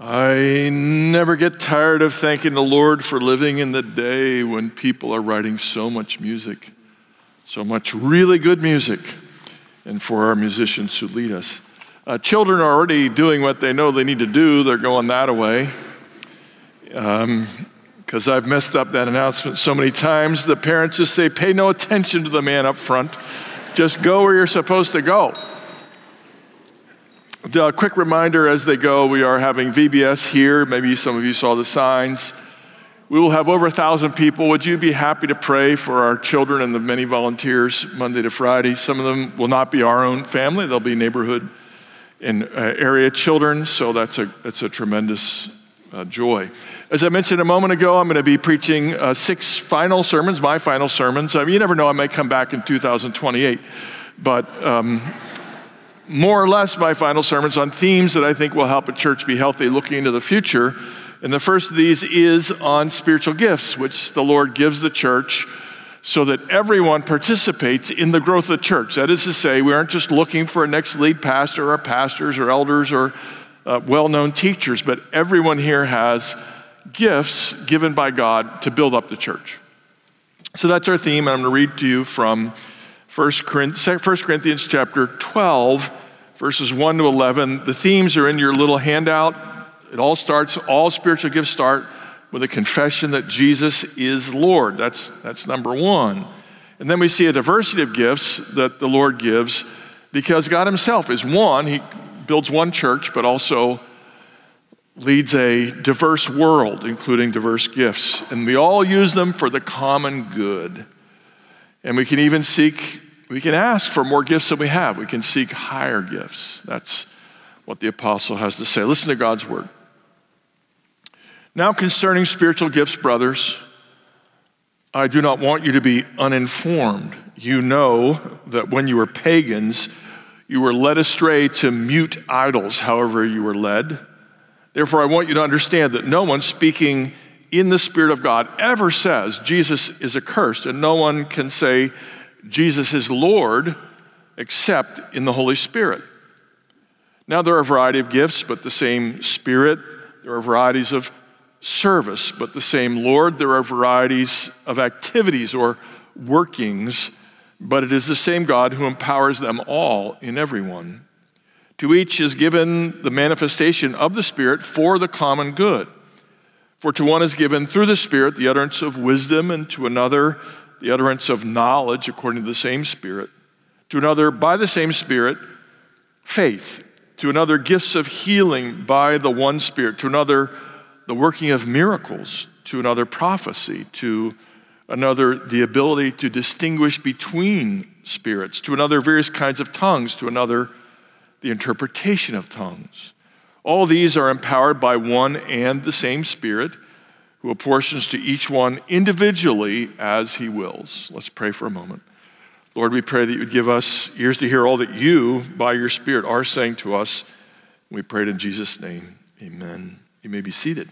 I never get tired of thanking the Lord for living in the day when people are writing so much music, so much really good music, and for our musicians who lead us. Children are already doing what they know they need to do. They're going that away. Because I've messed up that announcement so many times. The parents just say, pay no attention to the man up front. Just go where you're supposed to go. A quick reminder as they go, we are having VBS here. Maybe some of you saw the signs. We will have over 1,000 people. Would you be happy to pray for our children and the many volunteers Monday to Friday? Some of them will not be our own family. They'll be neighborhood and area children. So that's a tremendous joy. As I mentioned a moment ago, I'm going to be preaching 6 final sermons, my final sermons. You never know, I may come back in 2028. But more or less my final sermons on themes that I think will help a church be healthy looking into the future. And the first of these is on spiritual gifts, which the Lord gives the church so that everyone participates in the growth of the church. That is to say, we aren't just looking for a next lead pastor or pastors or elders or well-known teachers, but everyone here has gifts given by God to build up the church. So that's our theme, and I'm going to read to you from 1 Corinthians chapter 12, verses 1 to 11. The themes are in your little handout. All spiritual gifts start with a confession that Jesus is Lord. That's number one. And then we see a diversity of gifts that the Lord gives because God himself is one. He builds one church, but also leads a diverse world, including diverse gifts. And we all use them for the common good. And we can ask for more gifts than we have. We can seek higher gifts. That's what the apostle has to say. Listen to God's word. Now concerning spiritual gifts, brothers, I do not want you to be uninformed. You know that when you were pagans, you were led astray to mute idols, however you were led. Therefore, I want you to understand that no one speaking in the Spirit of God ever says Jesus is accursed, and no one can say Jesus is Lord except in the Holy Spirit. Now there are a variety of gifts, but the same Spirit. There are varieties of service, but the same Lord. There are varieties of activities or workings, but it is the same God who empowers them all in everyone. To each is given the manifestation of the Spirit for the common good. For to one is given through the Spirit the utterance of wisdom, and to another the utterance of knowledge according to the same Spirit. To another, by the same Spirit, faith. To another, gifts of healing by the one Spirit. To another, the working of miracles. To another, prophecy. To another, the ability to distinguish between spirits. To another, various kinds of tongues. To another, the interpretation of tongues. All these are empowered by one and the same Spirit, who apportions to each one individually as he wills. Let's pray for a moment. Lord, we pray that you would give us ears to hear all that you, by your Spirit, are saying to us. We pray it in Jesus' name. Amen. You may be seated.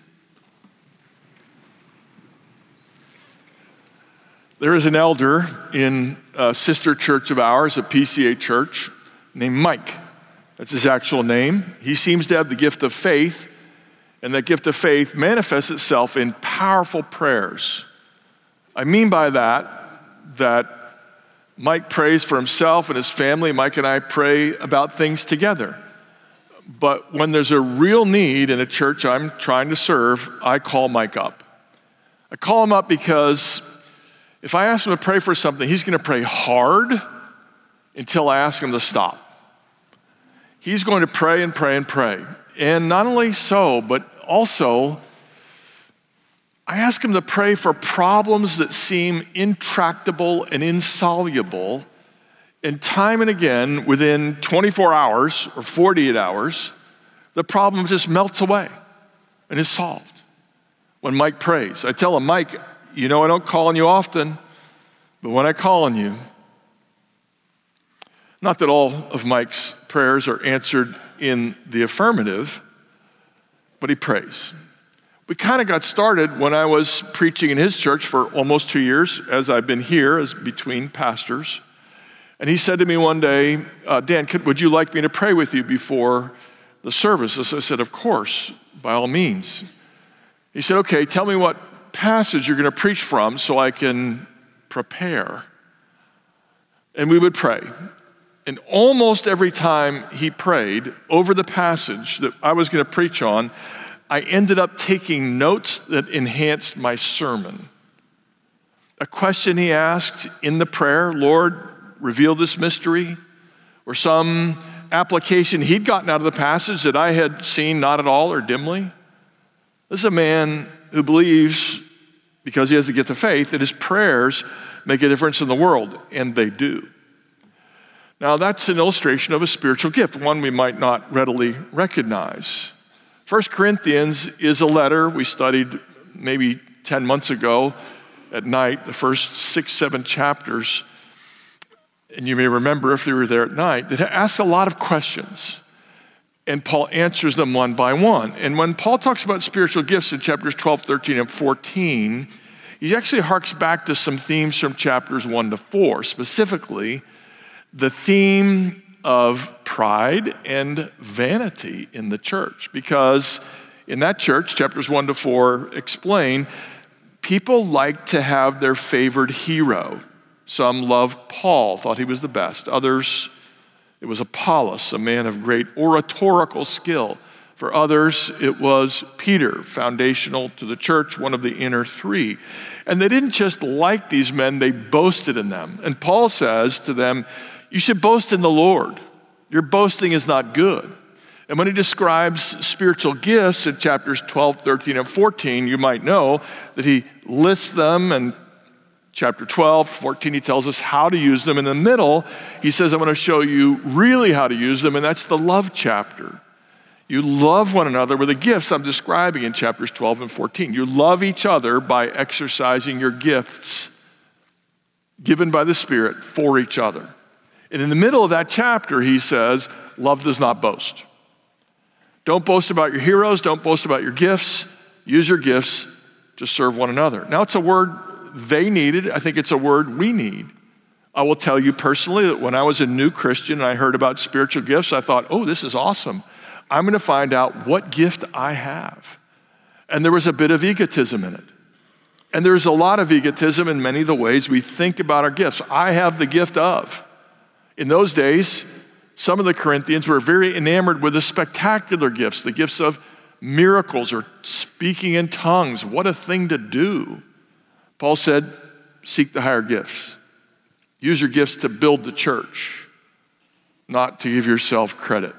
There is an elder in a sister church of ours, a PCA church, named Mike. That's his actual name. He seems to have the gift of faith, and that gift of faith manifests itself in powerful prayers. I mean by that Mike prays for himself and his family. Mike and I pray about things together. But when there's a real need in a church I'm trying to serve, I call Mike up. I call him up because if I ask him to pray for something, he's going to pray hard until I ask him to stop. He's going to pray and pray and pray. And not only so, but also, I ask him to pray for problems that seem intractable and insoluble. And time and again, within 24 hours or 48 hours, the problem just melts away and is solved. When Mike prays, I tell him, Mike, you know I don't call on you often, but when I call on you, not that all of Mike's prayers are answered in the affirmative, but he prays. We kind of got started when I was preaching in his church for almost 2 years, as I've been here as between pastors. And he said to me one day, Dan, would you like me to pray with you before the service? I said, of course. by all means. He said, okay, tell me what passage you're going to preach from so I can prepare. And we would pray. And almost every time he prayed over the passage that I was going to preach on, I ended up taking notes that enhanced my sermon. A question he asked in the prayer, Lord, reveal this mystery, or some application he'd gotten out of the passage that I had seen not at all or dimly. This is a man who believes, because he has the gift of faith, that his prayers make a difference in the world, and they do. Now, that's an illustration of a spiritual gift, one we might not readily recognize. 1 Corinthians is a letter we studied maybe 10 months ago at night, the first 6, 7 chapters. And you may remember if you were there at night, that asks a lot of questions. And Paul answers them one by one. And when Paul talks about spiritual gifts in chapters 12, 13, and 14, he actually harks back to some themes from chapters 1 to 4, specifically the theme of pride and vanity in the church. Because in that church, chapters 1 to 4 explain, people like to have their favored hero. Some loved Paul, thought he was the best. Others, it was Apollos, a man of great oratorical skill. For others, it was Peter, foundational to the church, one of the inner three. And they didn't just like these men, they boasted in them. And Paul says to them, you should boast in the Lord. Your boasting is not good. And when he describes spiritual gifts in chapters 12, 13, and 14, you might know that he lists them. And chapter 12, 14, he tells us how to use them. In the middle, he says, I'm going to show you really how to use them, and that's the love chapter. You love one another with the gifts I'm describing in chapters 12 and 14. You love each other by exercising your gifts given by the Spirit for each other. And in the middle of that chapter, he says, love does not boast. Don't boast about your heroes. Don't boast about your gifts. Use your gifts to serve one another. Now, it's a word they needed. I think it's a word we need. I will tell you personally that when I was a new Christian and I heard about spiritual gifts, I thought, oh, this is awesome. I'm going to find out what gift I have. And there was a bit of egotism in it. And there's a lot of egotism in many of the ways we think about our gifts. I have the gift of. In those days, some of the Corinthians were very enamored with the spectacular gifts, the gifts of miracles or speaking in tongues. What a thing to do. Paul said, seek the higher gifts. Use your gifts to build the church, not to give yourself credit.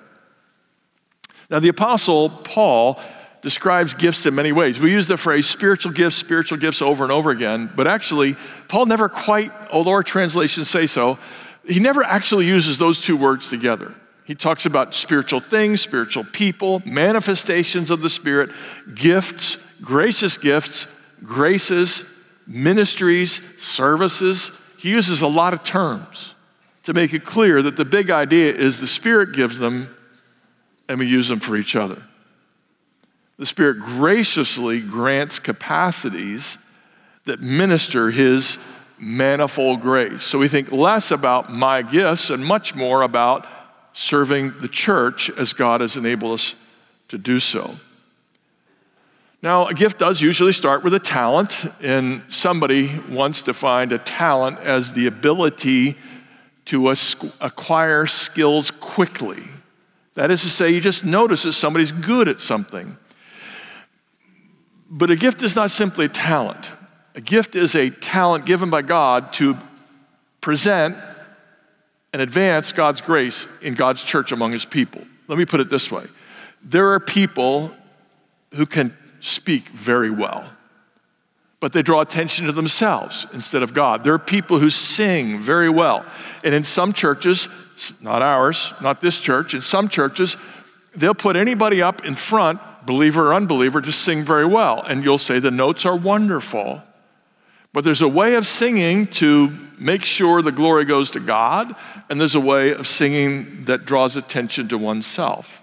Now, the Apostle Paul describes gifts in many ways. We use the phrase spiritual gifts over and over again, but actually, Paul never quite, although our translations say so, he never actually uses those two words together. He talks about spiritual things, spiritual people, manifestations of the Spirit, gifts, gracious gifts, graces, ministries, services. He uses a lot of terms to make it clear that the big idea is the Spirit gives them and we use them for each other. The Spirit graciously grants capacities that minister His manifold grace. So we think less about my gifts and much more about serving the church as God has enabled us to do so. Now, a gift does usually start with a talent, and somebody once defined a talent as the ability to acquire skills quickly. That is to say, you just notice that somebody's good at something. But a gift is not simply a talent. A gift is a talent given by God to present and advance God's grace in God's church among His people. Let me put it this way. There are people who can speak very well, but they draw attention to themselves instead of God. There are people who sing very well. And in some churches, not ours, not this church, in some churches, they'll put anybody up in front, believer or unbeliever, to sing very well. And you'll say the notes are wonderful. But there's a way of singing to make sure the glory goes to God, and there's a way of singing that draws attention to oneself.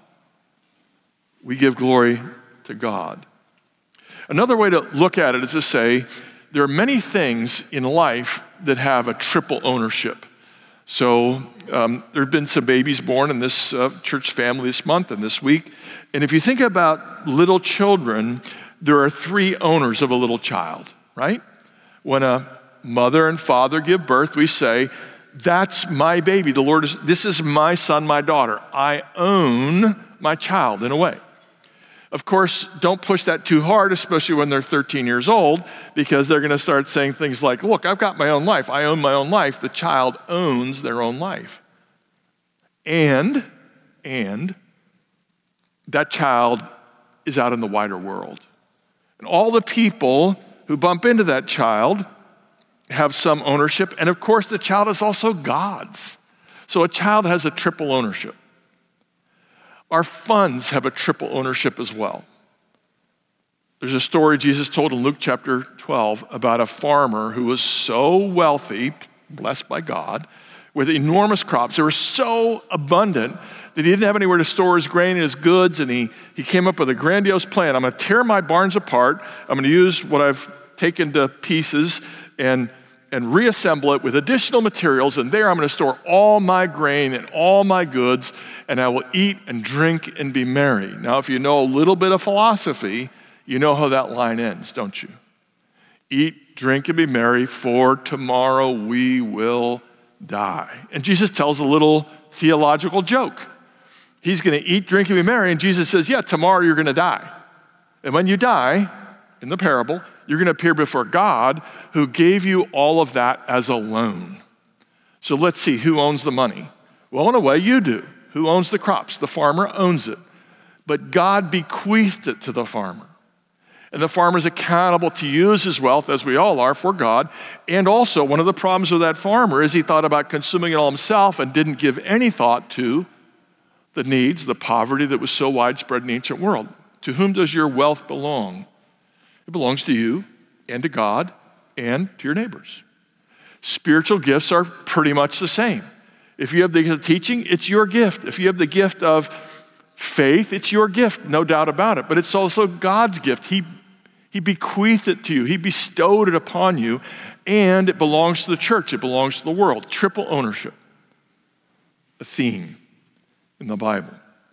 We give glory to God. Another way to look at it is to say there are many things in life that have a triple ownership. So there have been some babies born in this church family this month and this week. And if you think about little children, there are three owners of a little child, right? When a mother and father give birth, we say, that's my baby. This is my son, my daughter. I own my child in a way. Of course, don't push that too hard, especially when they're 13 years old, because they're going to start saying things like, look, I've got my own life. I own my own life. The child owns their own life. And that child is out in the wider world. And all the people who bump into that child have some ownership. And of course, the child is also God's. So a child has a triple ownership. Our funds have a triple ownership as well. There's a story Jesus told in Luke chapter 12 about a farmer who was so wealthy, blessed by God, with enormous crops. They were so abundant that he didn't have anywhere to store his grain and his goods, and he came up with a grandiose plan. I'm going to tear my barns apart. I'm going to use what I've taken to pieces and reassemble it with additional materials, and there I'm going to store all my grain and all my goods, and I will eat and drink and be merry. Now, if you know a little bit of philosophy, you know how that line ends, don't you? Eat, drink, and be merry, for tomorrow we will die. And Jesus tells a little theological joke. He's going to eat, drink, and be merry, and Jesus says, yeah, tomorrow you're going to die. And when you die, in the parable, you're going to appear before God who gave you all of that as a loan. So let's see, who owns the money? Well, in a way, you do. Who owns the crops? The farmer owns it. But God bequeathed it to the farmer. And the farmer is accountable to use his wealth, as we all are, for God. And also, one of the problems with that farmer is he thought about consuming it all himself and didn't give any thought to the needs, the poverty that was so widespread in the ancient world. To whom does your wealth belong? It belongs to you and to God and to your neighbors. Spiritual gifts are pretty much the same. If you have the gift of teaching, it's your gift. If you have the gift of faith, it's your gift, no doubt about it. But it's also God's gift. He bequeathed it to you. He bestowed it upon you, and it belongs to the church. It belongs to the world. Triple ownership, a theme in the Bible.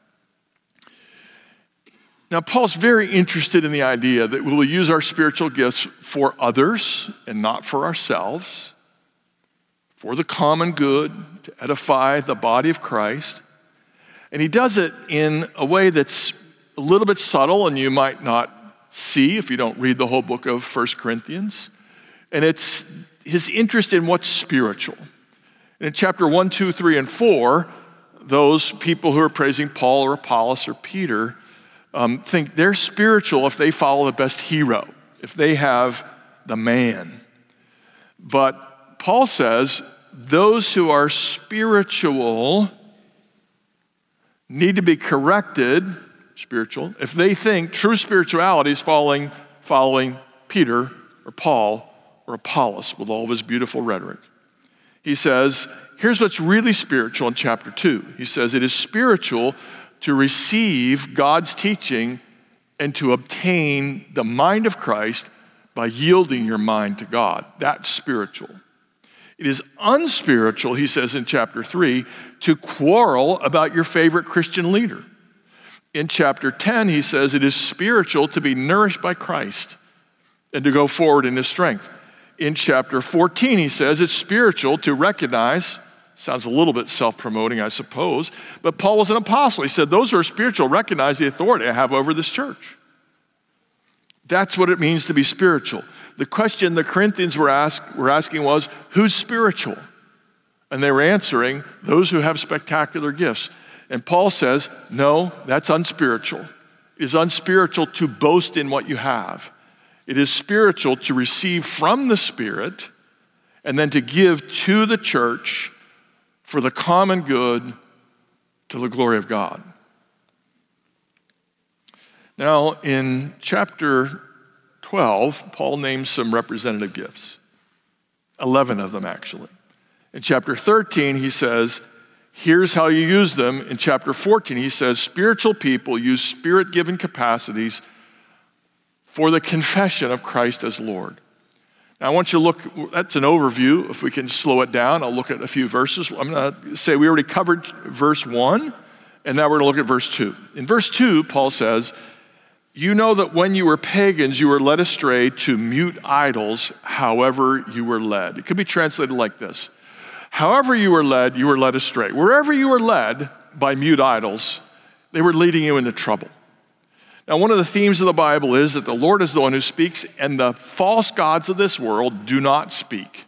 Now, Paul's very interested in the idea that we will use our spiritual gifts for others and not for ourselves, for the common good, to edify the body of Christ. And he does it in a way that's a little bit subtle and you might not see if you don't read the whole book of 1 Corinthians. And it's his interest in what's spiritual. And in chapter 1, 2, 3, and 4, those people who are praising Paul or Apollos or Peter think they're spiritual if they follow the best hero, if they have the man. But Paul says those who are spiritual need to be corrected, spiritual, if they think true spirituality is following Peter or Paul or Apollos with all of his beautiful rhetoric. He says, here's what's really spiritual in chapter 2. He says it is spiritual to receive God's teaching and to obtain the mind of Christ by yielding your mind to God. That's spiritual. It is unspiritual, he says in chapter 3, to quarrel about your favorite Christian leader. In chapter 10, he says it is spiritual to be nourished by Christ and to go forward in his strength. In chapter 14, he says it's spiritual to recognize, sounds a little bit self-promoting, I suppose, but Paul was an apostle. He said, those who are spiritual recognize the authority I have over this church. That's what it means to be spiritual. The question the Corinthians were asking was, who's spiritual? And they were answering, those who have spectacular gifts. And Paul says, no, that's unspiritual. It is unspiritual to boast in what you have. It is spiritual to receive from the Spirit and then to give to the church for the common good to the glory of God. Now, in chapter 12, Paul names some representative gifts, 11 of them actually. In chapter 13, he says, here's how you use them. In chapter 14, he says, spiritual people use spirit-given capacities for the confession of Christ as Lord. Now, I want you to look, that's an overview. If we can slow it down, I'll look at a few verses. I'm going to say we already covered verse 1, and now we're going to look at verse 2. In verse 2, Paul says, you know that when you were pagans, you were led astray to mute idols, however you were led. It could be translated like this. However you were led astray. Wherever you were led by mute idols, they were leading you into trouble. Now, one of the themes of the Bible is that the Lord is the one who speaks, and the false gods of this world do not speak.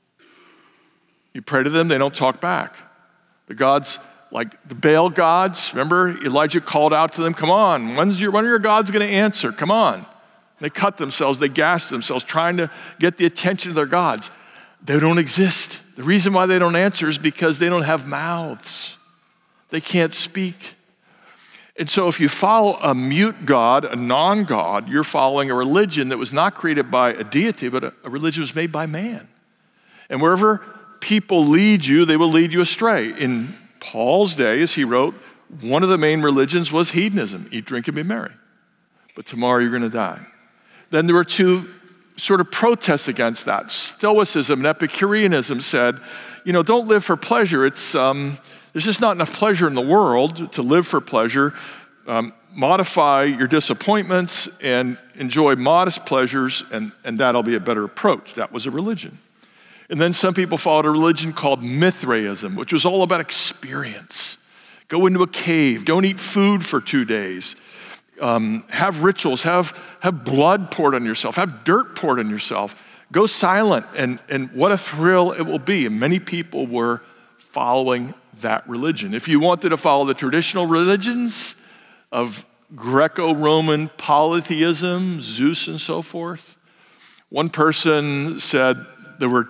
You pray to them, they don't talk back. The gods, like the Baal gods, remember Elijah called out to them, come on, when are your gods going to answer? Come on. They cut themselves, they gassed themselves, trying to get the attention of their gods. They don't exist. The reason why they don't answer is because they don't have mouths. They can't speak. And so if you follow a mute God, a non-God, you're following a religion that was not created by a deity, but a religion was made by man. And wherever people lead you, they will lead you astray. In Paul's day, as he wrote, one of the main religions was hedonism, eat, drink, and be merry. But tomorrow you're going to die. Then there were two sort of protests against that. Stoicism and Epicureanism said, don't live for pleasure. There's just not enough pleasure in the world to live for pleasure. Modify your disappointments and enjoy modest pleasures, and that'll be a better approach. That was a religion. And then some people followed a religion called Mithraism, which was all about experience. Go into a cave, don't eat food for 2 days. Have rituals, have blood poured on yourself, have dirt poured on yourself. Go silent, and what a thrill it will be. And many people were following that religion. If you wanted to follow the traditional religions of Greco-Roman polytheism, Zeus and so forth, one person said there were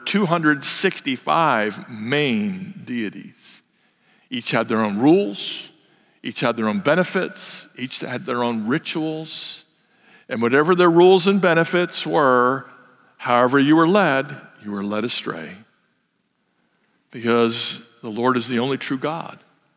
265 main deities. Each had their own rules, each had their own benefits, each had their own rituals, and whatever their rules and benefits were, however you were led astray. Because the Lord is the only true God.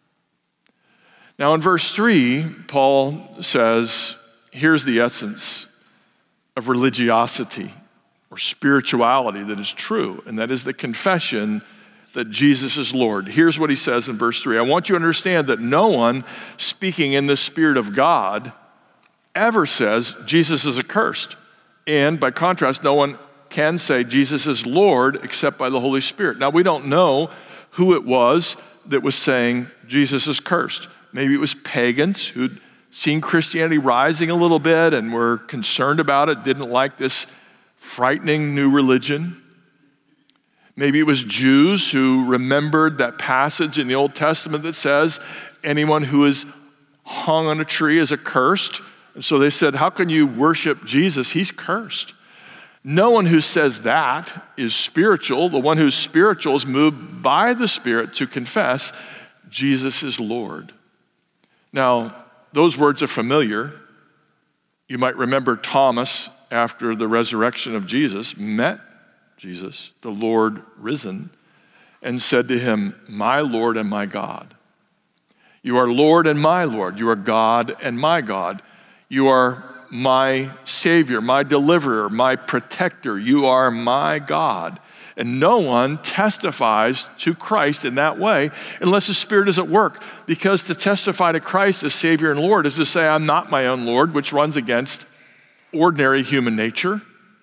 Now in verse 3, Paul says, here's the essence of religiosity or spirituality that is true, and that is the confession that Jesus is Lord. Here's what he says in verse 3. I want you to understand that no one speaking in the Spirit of God ever says Jesus is accursed. And by contrast, no one can say Jesus is Lord except by the Holy Spirit. Now we don't know who it was that was saying Jesus is cursed. Maybe it was pagans who'd seen Christianity rising a little bit and were concerned about it, didn't like this frightening new religion. Maybe it was Jews who remembered that passage in the Old Testament that says anyone who is hung on a tree is accursed. And so they said, how can you worship Jesus? He's cursed. No one who says that is spiritual. The one who's spiritual is moved by the Spirit to confess Jesus is Lord. Now, those words are familiar. You might remember Thomas, after the resurrection of Jesus, met Jesus, the Lord risen, and said to him, my Lord and my God. You are Lord and my Lord. You are God and my God. You are my Savior, my deliverer, my protector. You are my God. And no one testifies to Christ in that way unless the Spirit is at work. Because to testify to Christ as Savior and Lord is to say, I'm not my own Lord, which runs against ordinary human nature.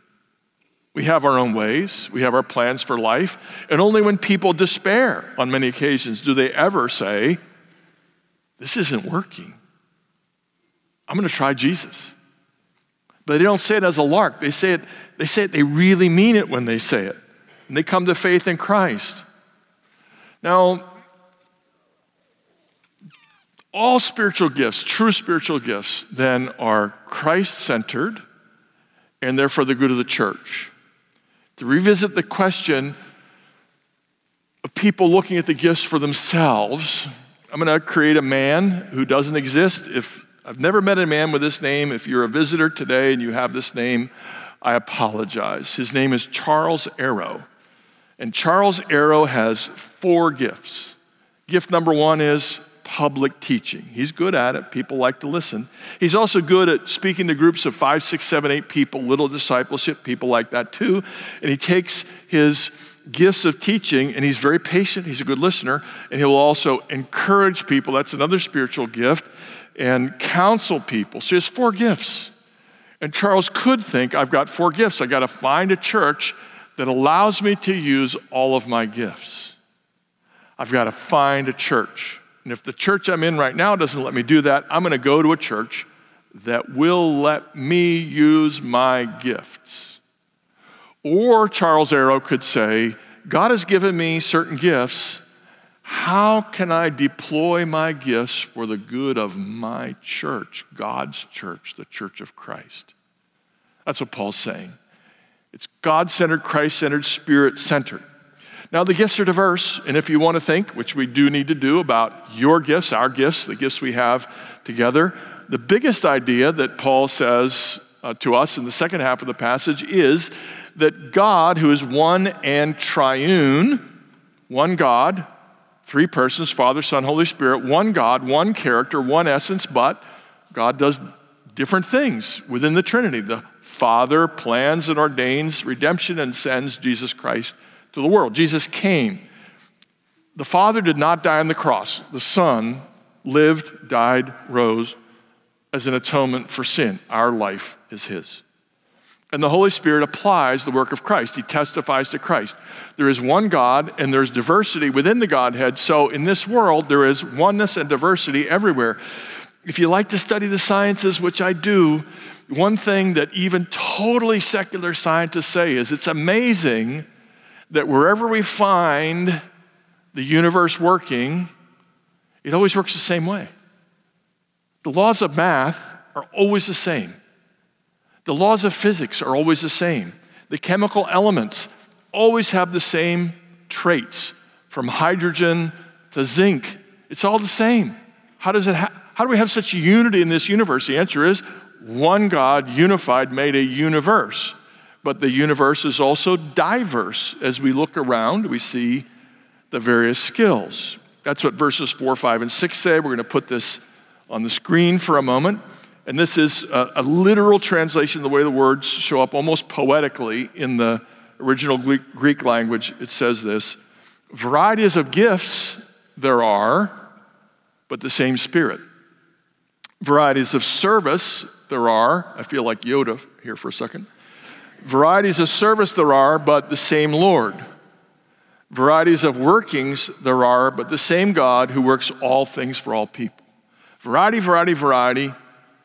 We have our own ways. We have our plans for life. And only when people despair on many occasions do they ever say, this isn't working. I'm going to try Jesus. But they don't say it as a lark. They say it, they really mean it when they say it. And they come to faith in Christ. Now, all spiritual gifts, true spiritual gifts, then are Christ-centered and they're for the good of the church. To revisit the question of people looking at the gifts for themselves, I'm going to create a man who doesn't exist. If I've never met a man with this name. If you're a visitor today and you have this name, I apologize. His name is Charles Arrow. And Charles Arrow has 4 gifts. Gift number 1 is public teaching. He's good at it. People like to listen. He's also good at speaking to groups of 5, 6, 7, 8 people, little discipleship, people like that too. And he takes his gifts of teaching, and he's very patient. He's a good listener, and he will also encourage people. That's another spiritual gift, and counsel people. So he has 4 gifts. And Charles could think, I've got 4 gifts. I got to find a church that allows me to use all of my gifts. I've got to find a church. And if the church I'm in right now doesn't let me do that, I'm going to go to a church that will let me use my gifts. Or Charles Arrow could say, God has given me certain gifts. How can I deploy my gifts for the good of my church, God's church, the church of Christ? That's what Paul's saying. It's God-centered, Christ-centered, Spirit-centered. Now, the gifts are diverse, and if you want to think, which we do need to do, about your gifts, our gifts, the gifts we have together, the biggest idea that Paul says to us in the second half of the passage is that God, who is one and triune, one God, 3 persons, Father, Son, Holy Spirit, one God, one character, one essence, but God does different things within the Trinity. The Father plans and ordains redemption and sends Jesus Christ to the world. Jesus came. The Father did not die on the cross. The Son lived, died, rose as an atonement for sin. Our life is his. And the Holy Spirit applies the work of Christ. He testifies to Christ. There is one God, and there's diversity within the Godhead. So in this world, there is oneness and diversity everywhere. If you like to study the sciences, which I do, one thing that even totally secular scientists say is it's amazing that wherever we find the universe working, it always works the same way. The laws of math are always the same. The laws of physics are always the same. The chemical elements always have the same traits, from hydrogen to zinc. It's all the same. How do we have such unity in this universe? The answer is one God, unified, made a universe. But the universe is also diverse. As we look around, we see the various skills. That's what verses 4, 5, and 6 say. We're going to put this on the screen for a moment. And this is a literal translation, the way the words show up almost poetically in the original Greek language. It says this: varieties of gifts there are, but the same Spirit. Varieties of service there are. I feel like Yoda here for a second. Varieties of service there are, but the same Lord. Varieties of workings there are, but the same God who works all things for all people. Variety, variety, variety,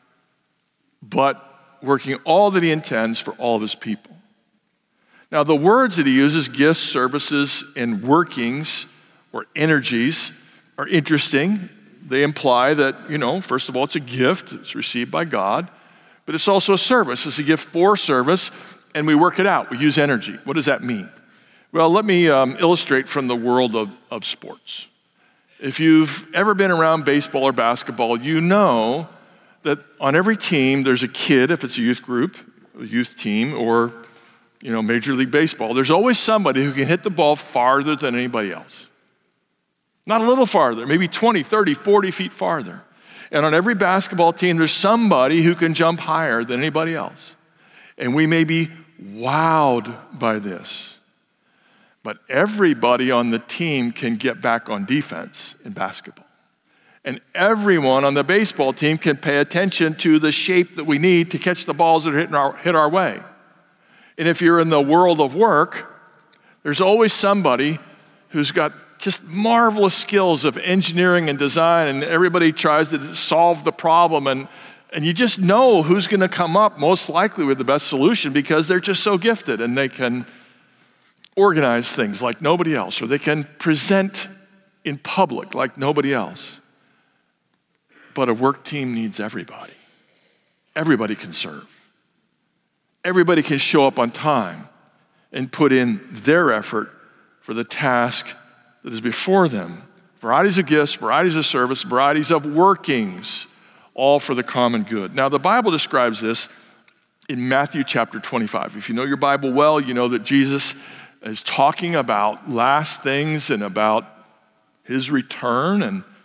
but working all that he intends for all of his people. Now, the words that he uses, gifts, services, and workings, or energies, are interesting. They imply that, first of all, it's a gift. It's received by God. But it's also a service. It's a gift for service, and we work it out. We use energy. What does that mean? Well, let me illustrate from the world of sports. If you've ever been around baseball or basketball, you know that on every team there's a kid, if it's a youth group, a youth team, or Major League Baseball, there's always somebody who can hit the ball farther than anybody else. Not a little farther, maybe 20, 30, 40 feet farther. And on every basketball team, there's somebody who can jump higher than anybody else. And we may be wowed by this. But everybody on the team can get back on defense in basketball. And everyone on the baseball team can pay attention to the shape that we need to catch the balls that hit our way. And if you're in the world of work, there's always somebody who's got just marvelous skills of engineering and design, and everybody tries to solve the problem, and you just know who's going to come up most likely with the best solution because they're just so gifted, and they can organize things like nobody else, or they can present in public like nobody else. But a work team needs everybody. Everybody can serve. Everybody can show up on time and put in their effort for the task that is before them. Varieties of gifts, varieties of service, varieties of workings, all for the common good. Now, the Bible describes this in Matthew chapter 25. If you know your Bible well, you know that Jesus is talking about last things and about his return and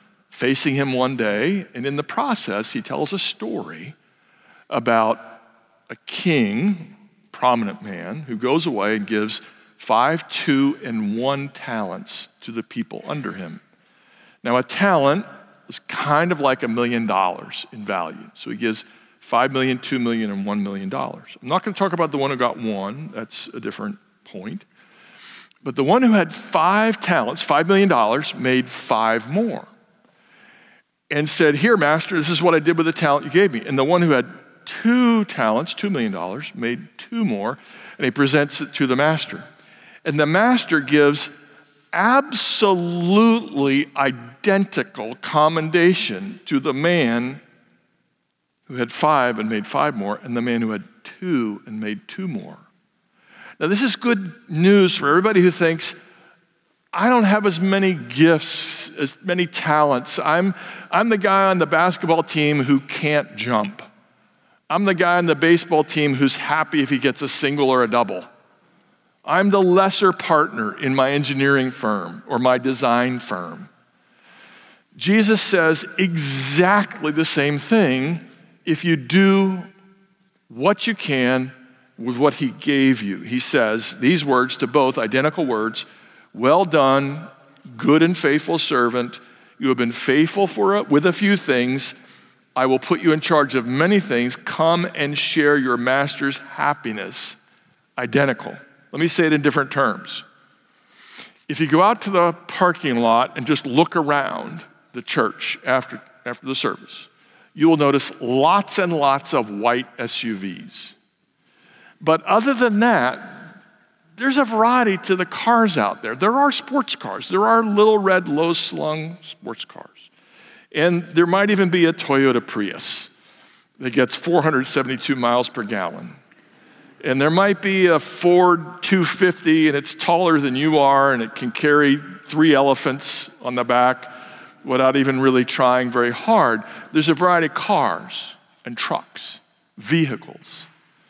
facing him one day, and in the process, he tells a story about a king, prominent man, who goes away and gives 5, 2, and 1 talents to the people under him. Now, a talent is kind of like $1 million in value. So he gives 5 million, 2 million, and $1 million. I'm not going to talk about the one who got 1. That's a different point. But the one who had 5 talents, $5 million, made 5 more. And said, here, master, this is what I did with the talent you gave me. And the one who had 2 talents, $2 million, made 2 more, and he presents it to the master. And the master gives absolutely identical commendation to the man who had 5 and made 5 more, and the man who had 2 and made 2 more. Now, this is good news for everybody who thinks, I don't have as many gifts, as many talents. I'm the guy on the basketball team who can't jump. I'm the guy on the baseball team who's happy if he gets a single or a double. I'm the lesser partner in my engineering firm or my design firm. Jesus says exactly the same thing if you do what you can with what he gave you. He says these words to both, identical words, well done, good and faithful servant. You have been faithful with a few things. I will put you in charge of many things. Come and share your master's happiness. Identical. Let me say it in different terms. If you go out to the parking lot and just look around the church after the service, you will notice lots and lots of white SUVs. But other than that, there's a variety to the cars out there. There are sports cars. There are little red, low-slung sports cars. And there might even be a Toyota Prius that gets 472 miles per gallon. And there might be a Ford 250, and it's taller than you are, and it can carry 3 elephants on the back without even really trying very hard. There's a variety of cars and trucks, vehicles.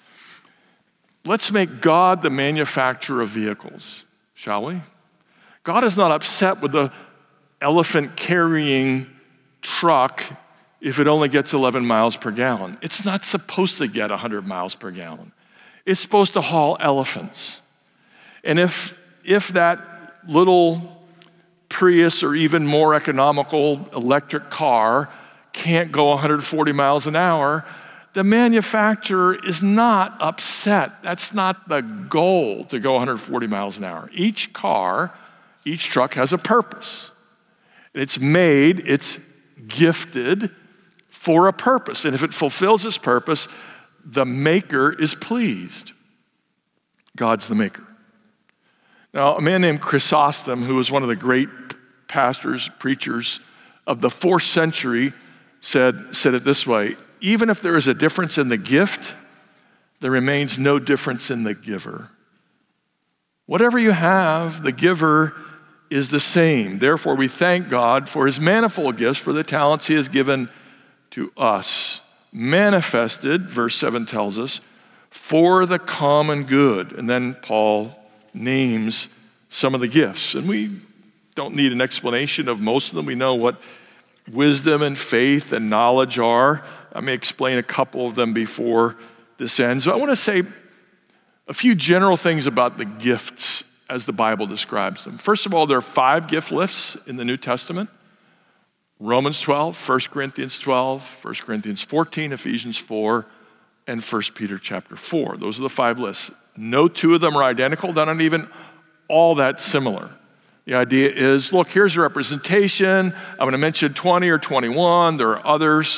Let's make God the manufacturer of vehicles, shall we? God is not upset with the elephant-carrying truck if it only gets 11 miles per gallon. It's not supposed to get 100 miles per gallon. It's supposed to haul elephants. And if that little Prius or even more economical electric car can't go 140 miles an hour, the manufacturer is not upset. That's not the goal, to go 140 miles an hour. Each car, each truck has a purpose. It's made, it's gifted for a purpose. And if it fulfills its purpose, the maker is pleased. God's the maker. Now, a man named Chrysostom, who was one of the great pastors, preachers of the 4th century, said it this way: even if there is a difference in the gift, there remains no difference in the giver. Whatever you have, the giver is the same. Therefore, we thank God for his manifold gifts, for the talents he has given to us, manifested, verse 7 tells us, for the common good. And then Paul names some of the gifts. And we don't need an explanation of most of them. We know what wisdom and faith and knowledge are. I may explain a couple of them before this ends. But I want to say a few general things about the gifts as the Bible describes them. First of all, there are 5 gift lists in the New Testament. Romans 12, 1 Corinthians 12, 1 Corinthians 14, Ephesians 4, and 1 Peter chapter 4. Those are the 5 lists. No 2 of them are identical. They're not even all that similar. The idea is, look, here's a representation. I'm going to mention 20 or 21. There are others.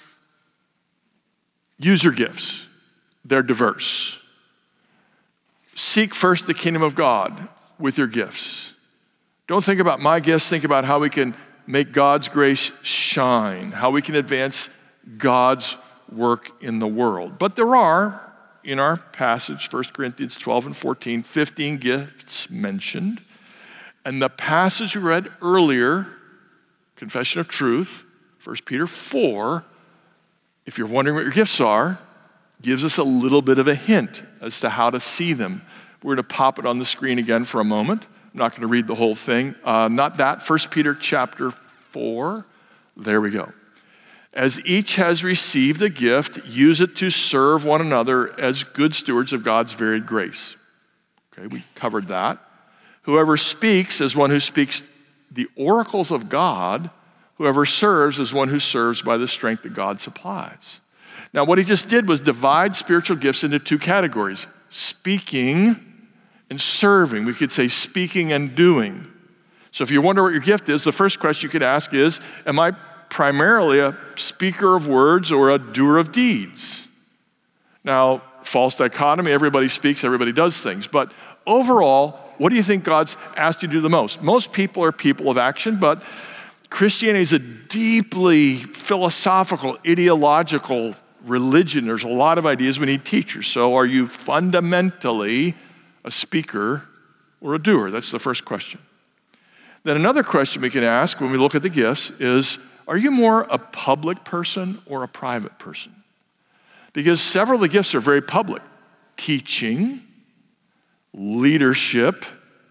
Use your gifts. They're diverse. Seek first the kingdom of God with your gifts. Don't think about my gifts. Think about how we can make God's grace shine, how we can advance God's work in the world. But there are, in our passage, 1 Corinthians 12 and 14, 15 gifts mentioned. And the passage we read earlier, Confession of Truth, 1 Peter 4, if you're wondering what your gifts are, gives us a little bit of a hint as to how to see them. We're going to pop it on the screen again for a moment. I'm not going to read the whole thing. 1 Peter chapter 4. There we go. As each has received a gift, use it to serve one another as good stewards of God's varied grace. Okay, we covered that. Whoever speaks as one who speaks the oracles of God. Whoever serves is one who serves by the strength that God supplies. Now, what he just did was divide spiritual gifts into two categories, speaking and serving. We could say speaking and doing. So if you wonder what your gift is, the first question you could ask is, am I primarily a speaker of words or a doer of deeds? Now, false dichotomy, everybody speaks, everybody does things. But overall, what do you think God's asked you to do the most? Most people are people of action, but Christianity is a deeply philosophical, ideological religion. There's a lot of ideas. We need teachers. So are you fundamentally a speaker or a doer? That's the first question. Then another question we can ask when we look at the gifts is, are you more a public person or a private person? Because several of the gifts are very public. Teaching, leadership,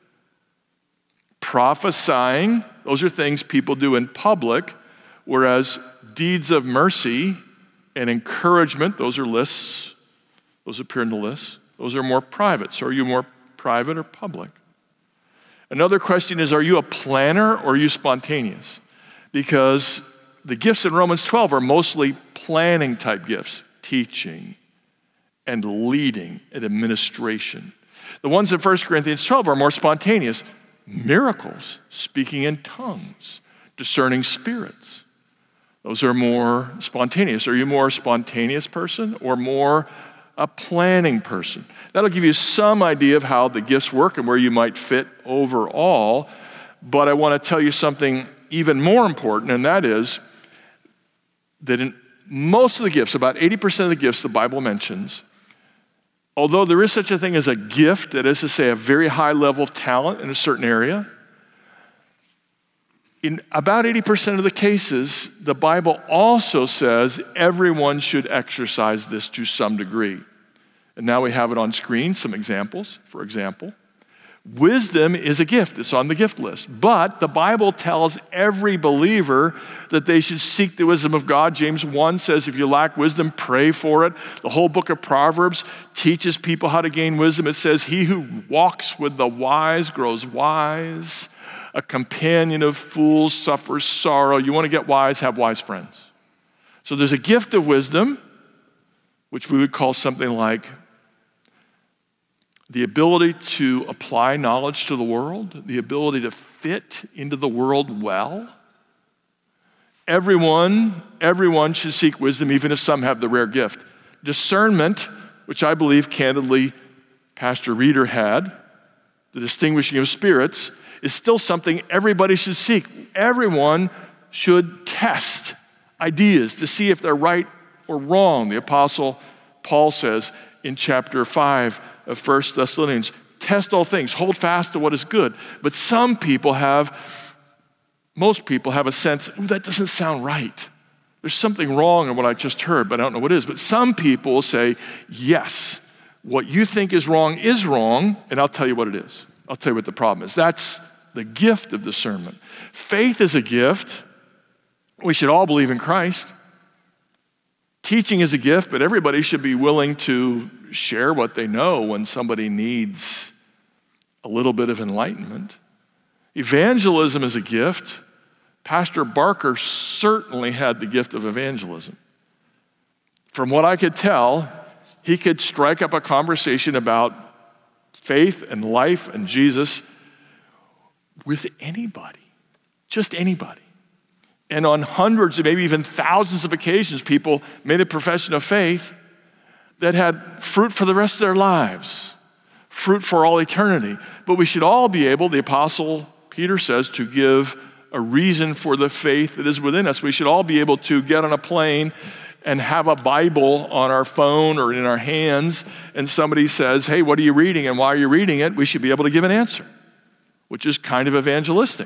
prophesying, those are things people do in public, whereas deeds of mercy and encouragement, those are lists, those appear in the list, those are more private. So are you more private or public? Another question is, are you a planner or are you spontaneous? Because the gifts in Romans 12 are mostly planning type gifts, teaching and leading and administration. The ones in 1 Corinthians 12 are more spontaneous, miracles, speaking in tongues, discerning spirits. Those are more spontaneous. Are you more a spontaneous person or more a planning person? That'll give you some idea of how the gifts work and where you might fit overall. But I want to tell you something even more important, and that is that in most of the gifts, about 80% of the gifts the Bible mentions, although there is such a thing as a gift, that is to say a very high level of talent in a certain area, in about 80% of the cases, the Bible also says everyone should exercise this to some degree. And now we have it on screen, some examples. For example, wisdom is a gift. It's on the gift list. But the Bible tells every believer that they should seek the wisdom of God. James 1 says, if you lack wisdom, pray for it. The whole book of Proverbs teaches people how to gain wisdom. It says, he who walks with the wise grows wise. A companion of fools suffers sorrow. You want to get wise, have wise friends. So there's a gift of wisdom, which we would call something like the ability to apply knowledge to the world, the ability to fit into the world well. Everyone should seek wisdom, even if some have the rare gift. Discernment, which I believe candidly Pastor Reeder had, the distinguishing of spirits, is still something everybody should seek. Everyone should test ideas to see if they're right or wrong. The Apostle Paul says in chapter 5 of 1 Thessalonians, test all things, hold fast to what is good. But most people have a sense, that doesn't sound right. There's something wrong in what I just heard, but I don't know what it is. But some people will say, yes, what you think is wrong, and I'll tell you what it is. I'll tell you what the problem is. That's the gift of discernment. Faith is a gift. We should all believe in Christ. Teaching is a gift, but everybody should be willing to share what they know when somebody needs a little bit of enlightenment. Evangelism is a gift. Pastor Barker certainly had the gift of evangelism. From what I could tell, he could strike up a conversation about faith and life and Jesus with anybody, just anybody. And on hundreds and maybe even thousands of occasions, people made a profession of faith that had fruit for the rest of their lives, fruit for all eternity. But we should all be able, the Apostle Peter says, to give a reason for the faith that is within us. We should all be able to get on a plane and have a Bible on our phone or in our hands, and somebody says, hey, what are you reading and why are you reading it? We should be able to give an answer, which is kind of evangelistic.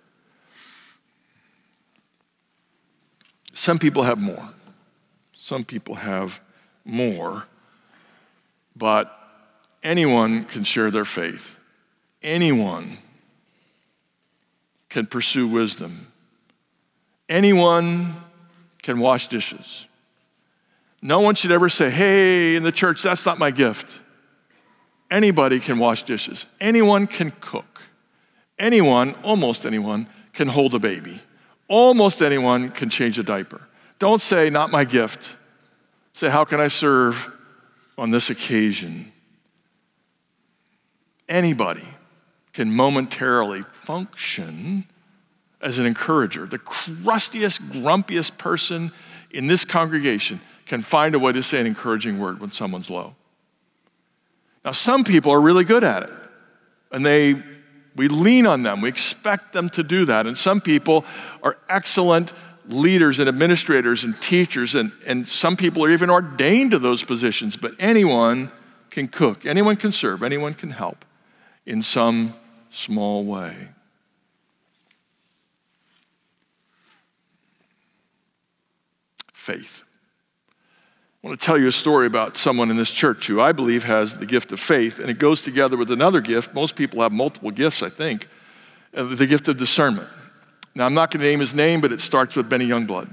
Some people have more. Some people have more. But anyone can share their faith. Anyone can pursue wisdom. Anyone can wash dishes. No one should ever say, hey, in the church, that's not my gift. Anybody can wash dishes. Anyone can cook. Anyone, almost anyone, can hold a baby. Almost anyone can change a diaper. Don't say, not my gift. Say, how can I serve on this occasion? Anybody can momentarily function as an encourager. The crustiest, grumpiest person in this congregation can find a way to say an encouraging word when someone's low. Now, some people are really good at it, and we lean on them. We expect them to do that. And some people are excellent leaders and administrators and teachers, and some people are even ordained to those positions. But anyone can cook, anyone can serve, anyone can help in some small way. Faith. I want to tell you a story about someone in this church who I believe has the gift of faith, and it goes together with another gift. Most people have multiple gifts, I think, the gift of discernment. Now, I'm not going to name his name, but it starts with Benny Youngblood.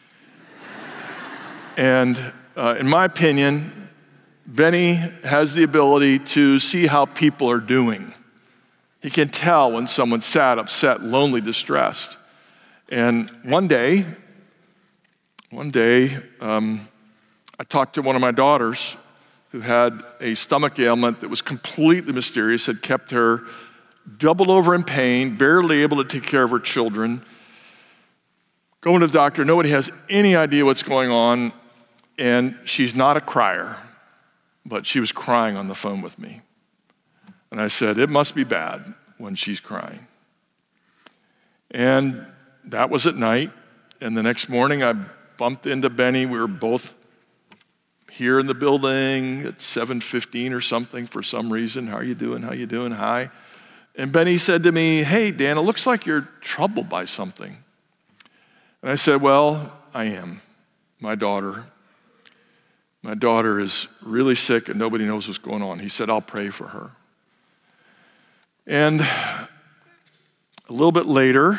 And in my opinion, Benny has the ability to see how people are doing. He can tell when someone's sad, upset, lonely, distressed. And one day, I talked to one of my daughters who had a stomach ailment that was completely mysterious, had kept her doubled over in pain, barely able to take care of her children. Going to the doctor, nobody has any idea what's going on, and she's not a crier, but she was crying on the phone with me. And I said, it must be bad when she's crying. And that was at night, and the next morning I bumped into Benny. We were both here in the building at 7:15 or something for some reason. How are you doing? How you doing? Hi. And Benny said to me, hey, Dan, it looks like you're troubled by something. And I said, well, I am. My daughter is really sick and nobody knows what's going on. He said, I'll pray for her. And a little bit later,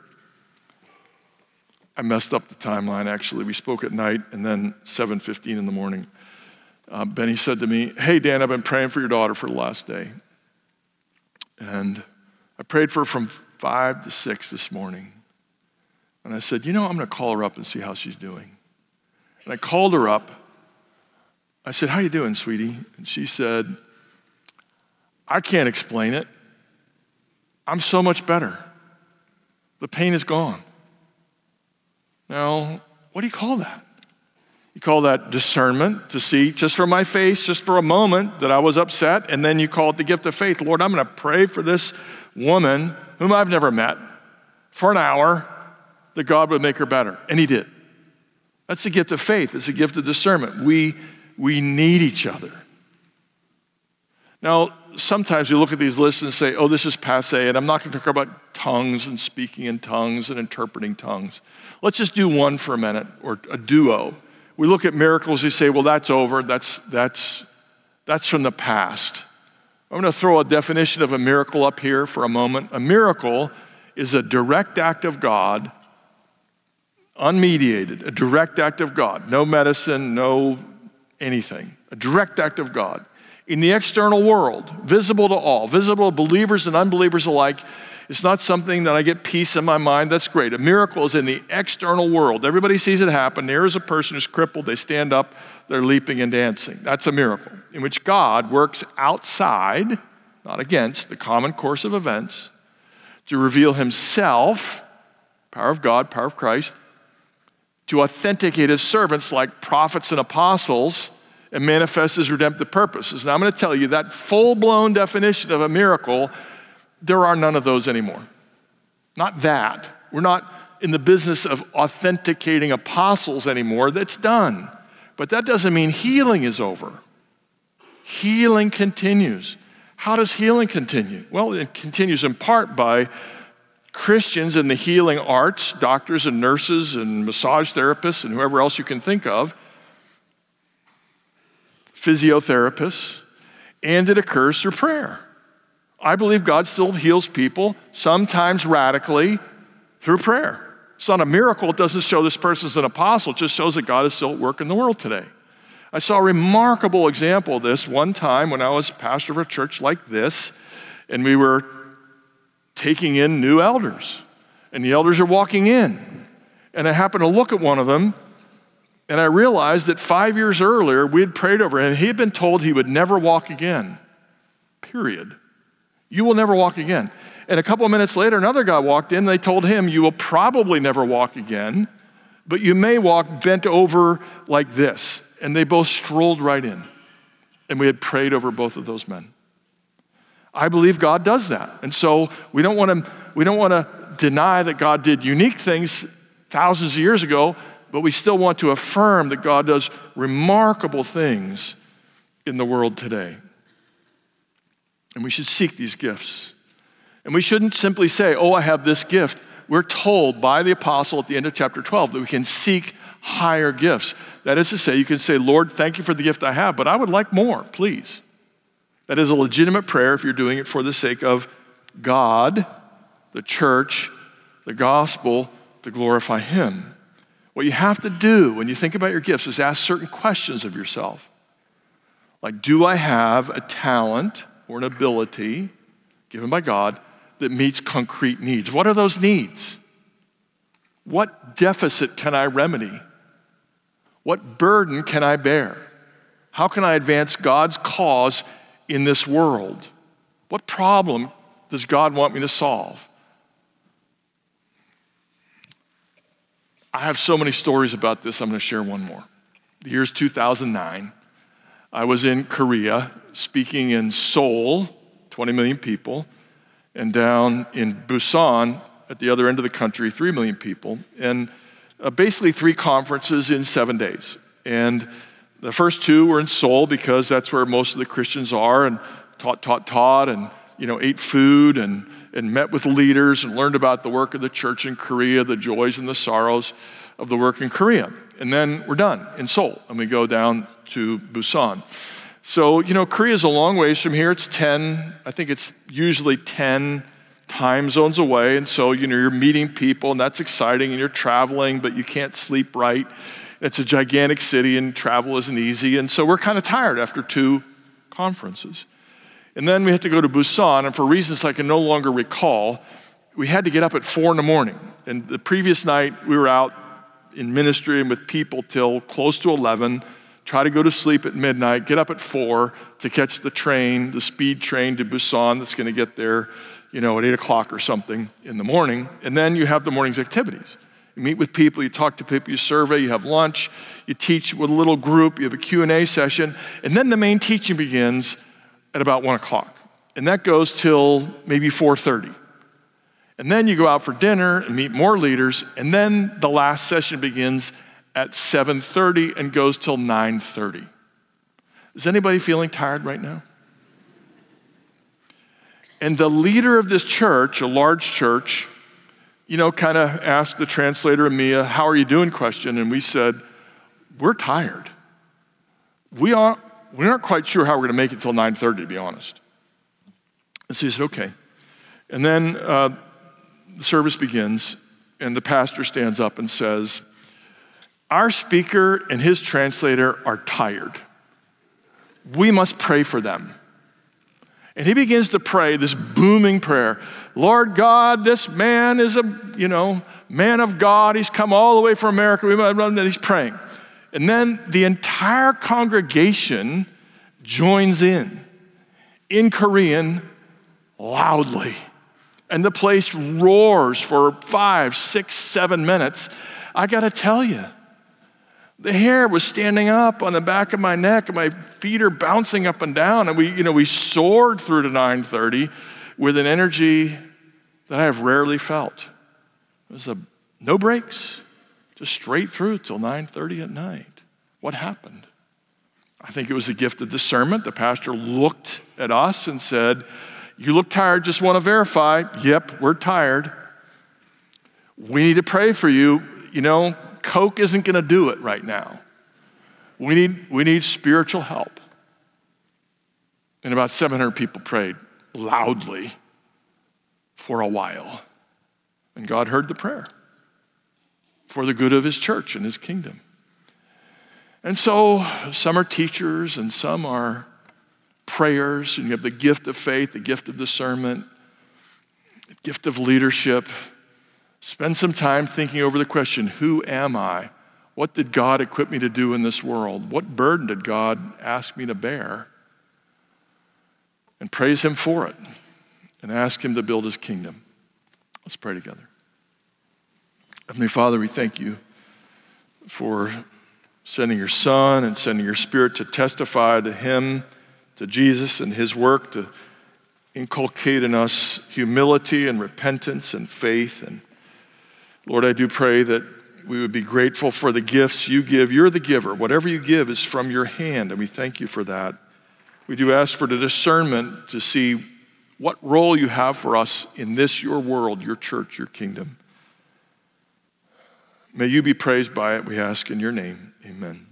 I messed up the timeline, actually. We spoke at night, and then 7:15 in the morning, Benny said to me, hey, Dan, I've been praying for your daughter for the last day. And I prayed for her from 5 to 6 this morning. And I said, I'm going to call her up and see how she's doing. And I called her up. I said, how you doing, sweetie? And she said, I can't explain it. I'm so much better. The pain is gone. Now, what do you call that? You call that discernment, to see just from my face, just for a moment, that I was upset, and then you call it the gift of faith. Lord, I'm going to pray for this woman whom I've never met for an hour, that God would make her better. And he did. That's the gift of faith. It's a gift of discernment. We need each other. Now, sometimes you look at these lists and say, oh, this is passé, and I'm not going to talk about tongues and speaking in tongues and interpreting tongues. Let's just do one for a minute, or a duo. We look at miracles, we say, well, that's over. That's from the past. I'm going to throw a definition of a miracle up here for a moment. A miracle is a direct act of God, unmediated, a direct act of God. No medicine, no anything. A direct act of God. In the external world, visible to all, visible to believers and unbelievers alike. It's not something that I get peace in my mind. That's great. A miracle is in the external world. Everybody sees it happen. There is a person who's crippled. They stand up. They're leaping and dancing. That's a miracle in which God works outside, not against, the common course of events to reveal himself, power of God, power of Christ, to authenticate his servants like prophets and apostles and manifest his redemptive purposes. Now I'm going to tell you that full-blown definition of a miracle, there are none of those anymore. Not that. We're not in the business of authenticating apostles anymore. That's done. But that doesn't mean healing is over. Healing continues. How does healing continue? Well, it continues in part by Christians in the healing arts, doctors and nurses and massage therapists and whoever else you can think of, physiotherapists, and it occurs through prayer. I believe God still heals people, sometimes radically, through prayer. It's not a miracle. It doesn't show this person's an apostle. It just shows that God is still at work in the world today. I saw a remarkable example of this one time when I was pastor of a church like this, and we were taking in new elders. And the elders are walking in. And I happened to look at one of them, and I realized that 5 years earlier, we had prayed over him, and he had been told he would never walk again. Period. You will never walk again. And a couple of minutes later, another guy walked in, and they told him, you will probably never walk again, but you may walk bent over like this. And they both strolled right in. And we had prayed over both of those men. I believe God does that. And so we don't want to deny that God did unique things thousands of years ago, but we still want to affirm that God does remarkable things in the world today. And we should seek these gifts. And we shouldn't simply say, oh, I have this gift. We're told by the apostle at the end of chapter 12 that we can seek higher gifts. That is to say, you can say, Lord, thank you for the gift I have, but I would like more, please. That is a legitimate prayer if you're doing it for the sake of God, the church, the gospel, to glorify Him. What you have to do when you think about your gifts is ask certain questions of yourself. Like, do I have a talent or an ability given by God that meets concrete needs? What are those needs? What deficit can I remedy? What burden can I bear? How can I advance God's cause in this world? What problem does God want me to solve? I have so many stories about this. I'm going to share one more. The year's 2009. I was in Korea speaking in Seoul, 20 million people, and down in Busan at the other end of the country, 3 million people, and basically 3 conferences in 7 days. And the first 2 were in Seoul because that's where most of the Christians are, and taught, and ate food and met with leaders and learned about the work of the church in Korea, the joys and the sorrows of the work in Korea. And then we're done in Seoul, and we go down to Busan. So, Korea is a long ways from here. It's usually 10 time zones away, and so, you're meeting people, and that's exciting, and you're traveling, but you can't sleep right. It's a gigantic city, and travel isn't easy, and so we're kind of tired after 2 conferences. And then we had to go to Busan, and for reasons I can no longer recall, we had to get up at 4 in the morning. And the previous night, we were out in ministry and with people till close to 11, try to go to sleep at midnight, get up at 4 to catch the train, the speed train to Busan that's going to get there, at 8 o'clock or something in the morning. And then you have the morning's activities. You meet with people, you talk to people, you survey, you have lunch, you teach with a little group, you have a Q&A session, and then the main teaching begins at about 1 o'clock. And that goes till maybe 4:30. And then you go out for dinner and meet more leaders, and then the last session begins at 7:30 and goes till 9:30. Is anybody feeling tired right now? And the leader of this church, a large church, kind of asked the translator and me, how are you doing question, and we said, we're tired. We aren't quite sure how we're going to make it till 9:30, to be honest. And so he said, okay. And then the service begins, and the pastor stands up and says, our speaker and his translator are tired. We must pray for them. And he begins to pray this booming prayer. Lord God, this man is a, man of God. He's come all the way from America. And he's praying. And then the entire congregation joins in Korean, loudly. And the place roars for 5, 6, 7 minutes. I got to tell you, the hair was standing up on the back of my neck, and my feet are bouncing up and down. And we soared through to 9:30 with an energy that I have rarely felt. It was no breaks, just straight through till 9:30 at night. What happened? I think it was a gift of discernment. The pastor looked at us and said, you look tired, just want to verify. Yep, we're tired. We need to pray for you. Coke isn't going to do it right now. We need spiritual help. And about 700 people prayed loudly for a while. And God heard the prayer. for the good of his church and his kingdom. And so some are teachers and some are prayers, and you have the gift of faith, the gift of discernment, the gift of leadership. Spend some time thinking over the question, who am I? What did God equip me to do in this world? What burden did God ask me to bear? And praise him for it and ask him to build his kingdom. Let's pray together. Heavenly Father, we thank you for sending your Son and sending your Spirit to testify to him, to Jesus and his work, to inculcate in us humility and repentance and faith. And Lord, I do pray that we would be grateful for the gifts you give. You're the giver. Whatever you give is from your hand, and we thank you for that. We do ask for the discernment to see what role you have for us in this, your world, your church, your kingdom. May you be praised by it, we ask in your name. Amen.